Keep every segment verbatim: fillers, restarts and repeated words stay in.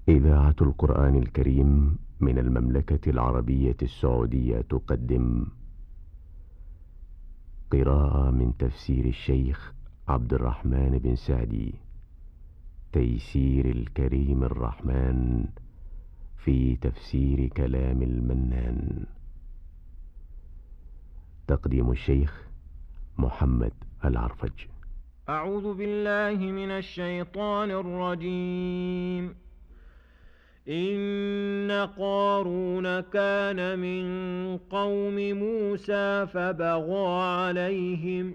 إذاعة القرآن الكريم من المملكة العربية السعودية تقدم قراءة من تفسير الشيخ عبد الرحمن بن سعدي، تيسير الكريم الرحمن في تفسير كلام المنان. تقديم الشيخ محمد العرفج. أعوذ بالله من الشيطان الرجيم. إن قارون كان من قوم موسى فبغى عليهم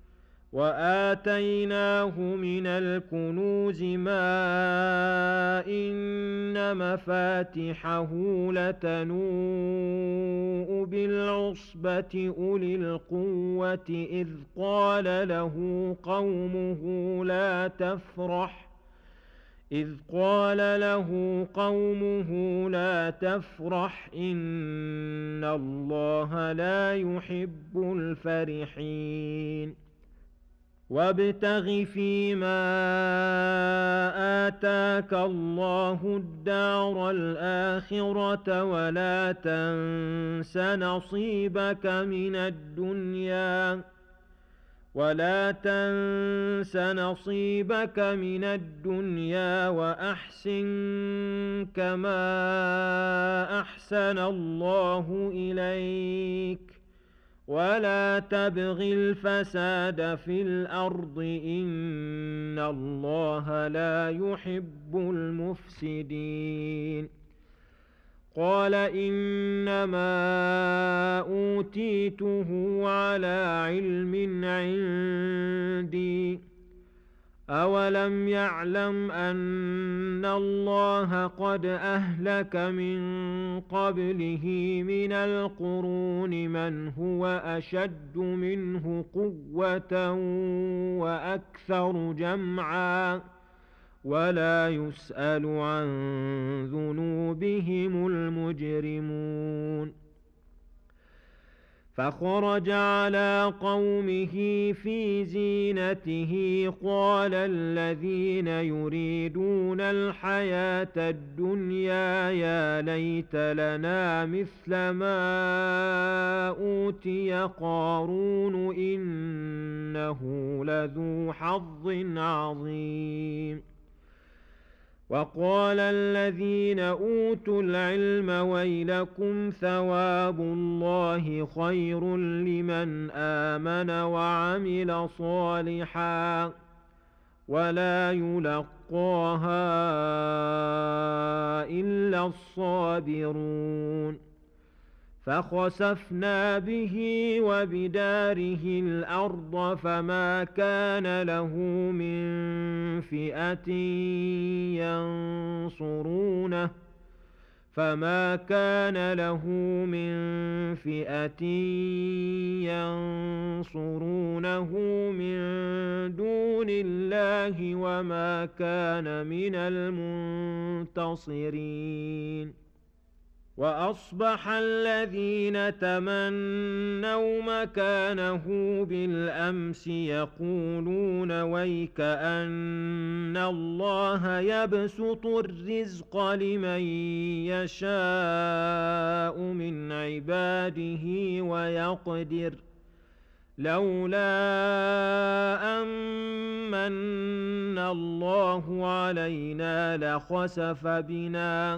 وآتيناه من الكنوز ما إن مفاتحه لتنوء بالعصبة أولي القوة إذ قال له قومه لا تفرح إذ قال له قومه لا تفرح إن الله لا يحب الفرحين. وابتغ فيما آتاك الله الدار الآخرة ولا تنس نصيبك من الدنيا ولا تنس نصيبك من الدنيا وأحسن كما أحسن الله إليك ولا تبغ الفساد في الأرض إن الله لا يحب المفسدين. قال إنما أوتيته على علم عندي أولم يعلم أن الله قد أهلك من قبله من القرون من هو أشد منه قوة وأكثر جمعا ولا يسأل عن ذنوبهم المجرمون. فخرج على قومه في زينته قال الذين يريدون الحياة الدنيا يا ليت لنا مثل ما أوتي قارون إنه لذو حظ عظيم. وقال الذين أوتوا العلم ويلكم ثواب الله خير لمن آمن وعمل صالحا ولا يلقاها إلا الصابرون. فخسفنا به وبداره الأرض فما كان له من فئة ينصرونه فما كان له من فئة ينصرونه من دون الله وما كان من المنتصرين. وأصبح الذين تمنوا مكانه بالأمس يقولون ويك أن الله يبسط الرزق لمن يشاء من عباده ويقدر لولا أمن الله علينا لخسف بنا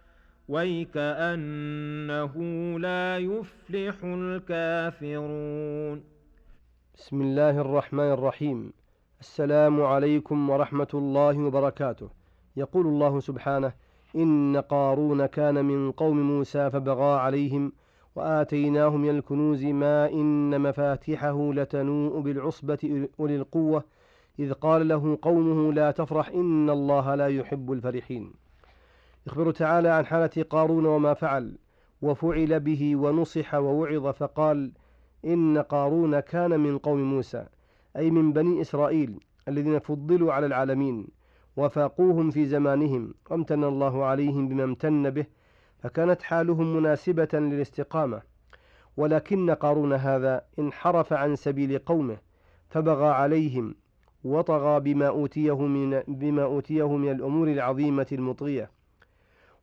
ويكأنه لا يفلح الكافرون. بسم الله الرحمن الرحيم. السلام عليكم ورحمة الله وبركاته. يقول الله سبحانه: إن قارون كان من قوم موسى فبغى عليهم وآتيناه من الكنوز ما إن مفاتحه لتنوء بالعصبة أولي القوة إذ قال له قومه لا تفرح إن الله لا يحب الفرحين. يخبر تعالى عن حالة قارون وما فعل وفعل به ونصح ووعظ فقال: إن قارون كان من قوم موسى، أي من بني إسرائيل الذين فضلوا على العالمين وفاقوهم في زمانهم وامتن الله عليهم بما امتن به، فكانت حالهم مناسبة للاستقامة. ولكن قارون هذا انحرف عن سبيل قومه فبغى عليهم وطغى بما أوتيه من, بما أوتيه من الأمور العظيمة المطغية،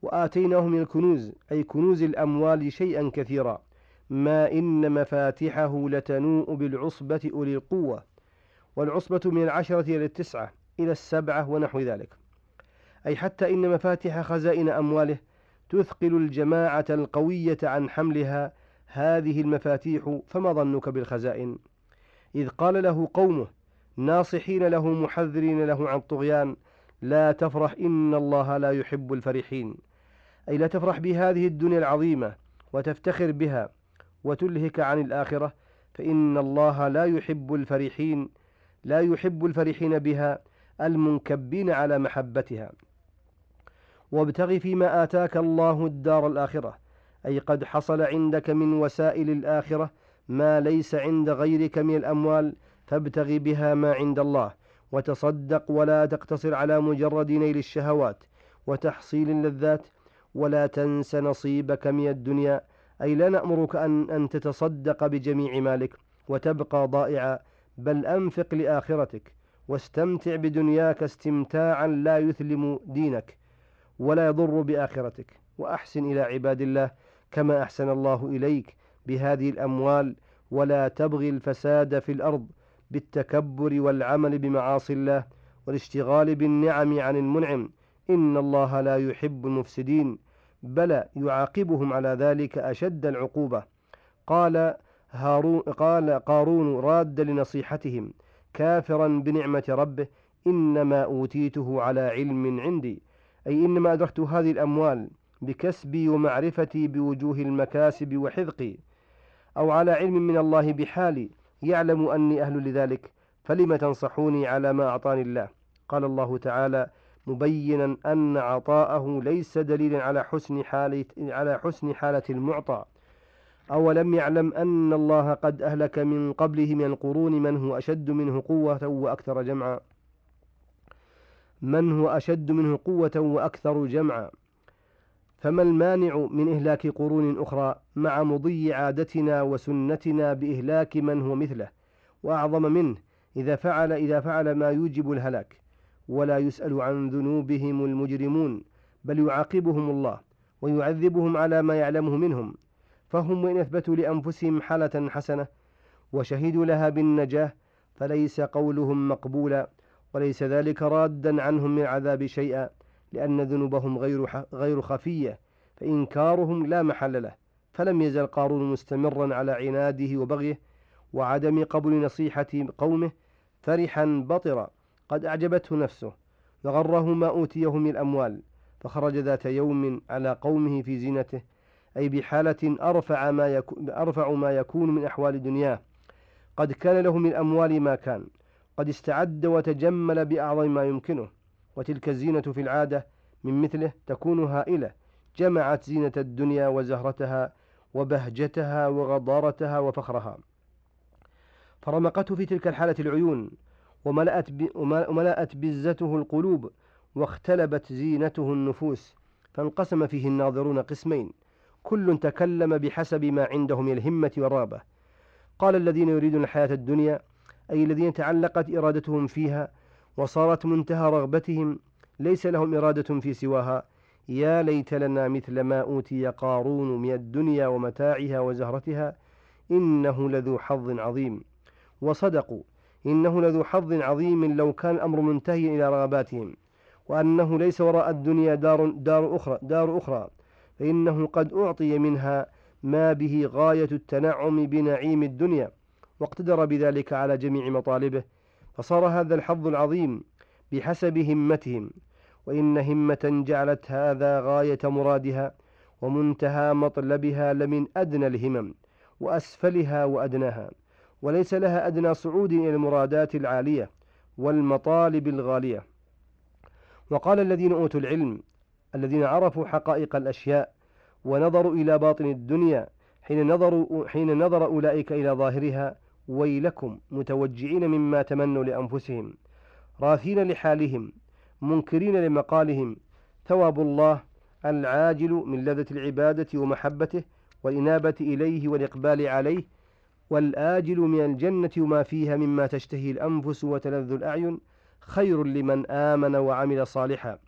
وآتيناه من الكنوز أي كنوز الأموال شيئا كثيرا، ما إن مفاتحه لتنوء بالعصبة أولي القوة، والعصبة من العشرة إلى التسعة إلى السبعة ونحو ذلك، أي حتى إن مفاتح خزائن أمواله تثقل الجماعة القوية عن حملها هذه المفاتيح، فما ظنك بالخزائن؟ إذ قال له قومه ناصحين له محذرين له عن الطغيان: لا تفرح إن الله لا يحب الفرحين، أي لا تفرح بهذه الدنيا العظيمة وتفتخر بها وتلهك عن الآخرة، فإن الله لا يحب الفرحين لا يحب الفرحين بها المنكبين على محبتها. وابتغ فيما آتاك الله الدار الآخرة، أي قد حصل عندك من وسائل الآخرة ما ليس عند غيرك من الأموال، فابتغ بها ما عند الله، وتصدق ولا تقتصر على مجرد نيل الشهوات وتحصيل اللذات، ولا تنس نصيبك من الدنيا، أي لا نأمرك أن, أن تتصدق بجميع مالك وتبقى ضائعا، بل أنفق لآخرتك واستمتع بدنياك استمتاعا لا يثلم دينك ولا يضر بآخرتك، وأحسن إلى عباد الله كما أحسن الله إليك بهذه الأموال، ولا تبغي الفساد في الأرض بالتكبر والعمل بمعاصي الله والاشتغال بالنعم عن المنعم، إن الله لا يحب المفسدين، بل يعاقبهم على ذلك أشد العقوبة. قال, هارون قال قارون راد لنصيحتهم كافرا بنعمة ربه: إنما أوتيته على علم عندي، أي إنما أدركت هذه الأموال بكسبي ومعرفتي بوجوه المكاسب وحذقي، أو على علم من الله بحالي يعلم أني أهل لذلك، فلم تنصحوني على ما أعطاني الله. قال الله تعالى مبينا أن عطاءه ليس دليلا على حسن حالة, على حسن حالة المعطى: أولم يعلم أن الله قد أهلك من قبله من القرون من هو أشد منه قوة وأكثر جمعا من هو أشد منه قوة وأكثر جمعا فما المانع من إهلاك قرون أخرى مع مضي عادتنا وسنتنا بإهلاك من هو مثله وأعظم منه إذا فعل, إذا فعل ما يوجب الهلاك؟ ولا يسأل عن ذنوبهم المجرمون، بل يعاقبهم الله ويعذبهم على ما يعلمه منهم، فهم وإن أثبتوا لأنفسهم حالة حسنة وشهدوا لها بالنجاة فليس قولهم مقبولا، وليس ذلك رادا عنهم من عذاب شيئا، لأن ذنوبهم غير, غير خفية، فإنكارهم لا محل له. فلم يزل قارون مستمرا على عناده وبغيه وعدم قبول نصيحة قومه، فرحا بطرا قد أعجبته نفسه وغره ما أوتيه من الأموال، فخرج ذات يوم على قومه في زينته، أي بحالة أرفع ما يكون, أرفع ما يكون من أحوال دنياه، قد كان له من الأموال ما كان، قد استعد وتجمل بأعظم ما يمكنه، وتلك الزينة في العادة من مثله تكون هائلة، جمعت زينة الدنيا وزهرتها وبهجتها وغضارتها وفخرها، فرمقته في تلك الحالة العيون، وملأت, وملأت بزته القلوب، واختلبت زينته النفوس، فانقسم فيه الناظرون قسمين، كل تكلم بحسب ما عنده من الهمة والرغبة. قال الذين يريدون الحياة الدنيا، أي الذين تعلقت إرادتهم فيها وصارت منتهى رغبتهم، ليس لهم إرادة في سواها: يا ليت لنا مثل ما أوتي قارون من الدنيا ومتاعها وزهرتها، إنه لذو حظ عظيم. وصدقوا، إنه لذو حظ عظيم لو كان الأمر منتهيا إلى رغباتهم، وأنه ليس وراء الدنيا دار, دار, أخرى, دار أخرى، فإنه قد أعطي منها ما به غاية التنعم بنعيم الدنيا، واقتدر بذلك على جميع مطالبه، فصار هذا الحظ العظيم بحسب همتهم، وإن همة جعلت هذا غاية مرادها ومنتهى مطلبها لمن أدنى الهمم وأسفلها وأدناها، وليس لها أدنى صعود إلى المرادات العالية والمطالب الغالية. وقال الذين أوتوا العلم الذين عرفوا حقائق الأشياء ونظروا إلى باطن الدنيا حين نظروا حين نظر أولئك إلى ظاهرها: ويلكم، متوجعين مما تمنوا لأنفسهم، راثين لحالهم، منكرين لمقالهم، ثواب الله العاجل من لذة العبادة ومحبته والإنابة إليه والإقبال عليه، والآجل من الجنة وما فيها مما تشتهي الأنفس وتلذ الأعين، خير لمن آمن وعمل صالحا،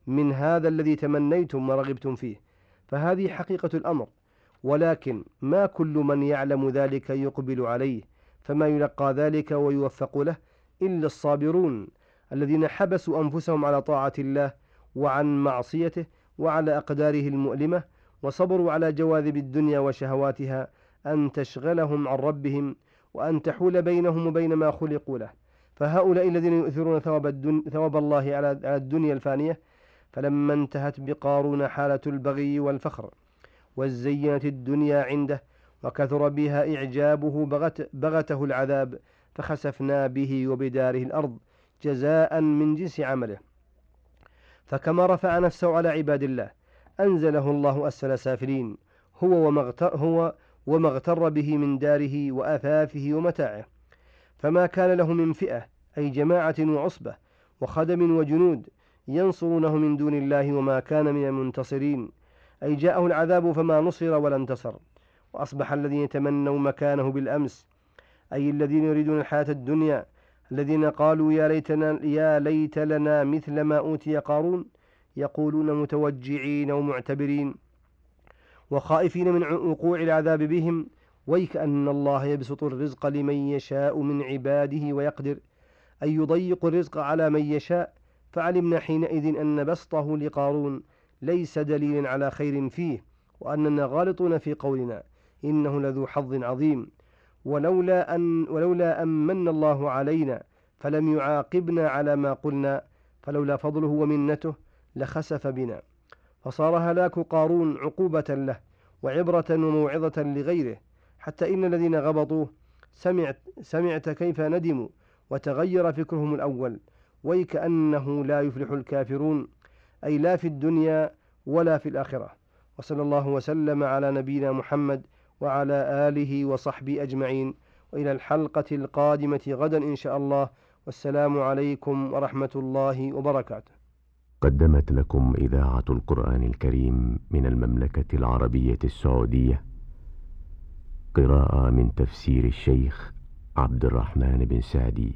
من هذا الذي تمنيتم ورغبتم فيه، فهذه حقيقة الأمر. ولكن ما كل من يعلم ذلك يقبل عليه، فما يلقى ذلك ويوفق له إلا الصابرون الذين حبسوا أنفسهم على طاعة الله وعن معصيته وعلى أقداره المؤلمة، وصبروا على جواذب الدنيا وشهواتها أن تشغلهم عن ربهم وأن تحول بينهم وبين ما خلقوا له. فهؤلاء الذين يؤثرون ثواب, الدن... ثواب الله على الدنيا الفانية، فلما انتهت بقارون حالة البغي والفخر وزينت الدنيا عنده وكثر بها إعجابه بغت بغته العذاب، فخسفنا به وبداره الأرض جزاء من جنس عمله. فكما رفع نفسه على عباد الله أنزله الله أسفل سافلين، هو وما اغتر, هو وما اغتر به من داره وأثاثه ومتاعه. فما كان له من فئة أي جماعة وعصبة وخدم وجنود ينصرونه من دون الله، وما كان من المنتصرين، أي جاءه العذاب فما نصر ولا انتصر. وأصبح الذين يتمنوا مكانه بالأمس، أي الذين يريدون الحياة الدنيا، الذين قالوا يا ليتنا يا ليت لنا مثل ما أوتي قارون، يقولون متوجعين ومعتبرين وخائفين من وقوع العذاب بهم، ويكأن الله يبسط الرزق لمن يشاء من عباده ويقدر، أي يضيق الرزق على من يشاء. فعلمنا حينئذ أن بسطه لقارون ليس دليلا على خير فيه، وأننا غالطون في قولنا إنه لذو حظ عظيم. ولولا أن ولولا أن من الله علينا فلم يعاقبنا على ما قلنا، فلولا فضله ومنته لخسف بنا. فصار هلاك قارون عقوبة له وعبرة وموعظة لغيره، حتى إن الذين غبطوه سمعت, سمعت كيف ندموا وتغير فكرهم الأول، ويكأنه لا يفلح الكافرون، أي لا في الدنيا ولا في الآخرة. وصلى الله وسلم على نبينا محمد وعلى آله وصحبه أجمعين، وإلى الحلقة القادمة غدا إن شاء الله، والسلام عليكم ورحمة الله وبركاته. قدمت لكم إذاعة القرآن الكريم من المملكة العربية السعودية قراءة من تفسير الشيخ عبد الرحمن بن سعدي،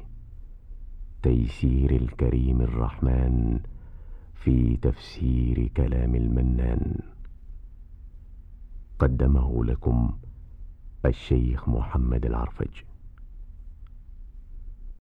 تيسير الكريم الرحمن في تفسير كلام المنان. قدمه لكم الشيخ محمد العرفج.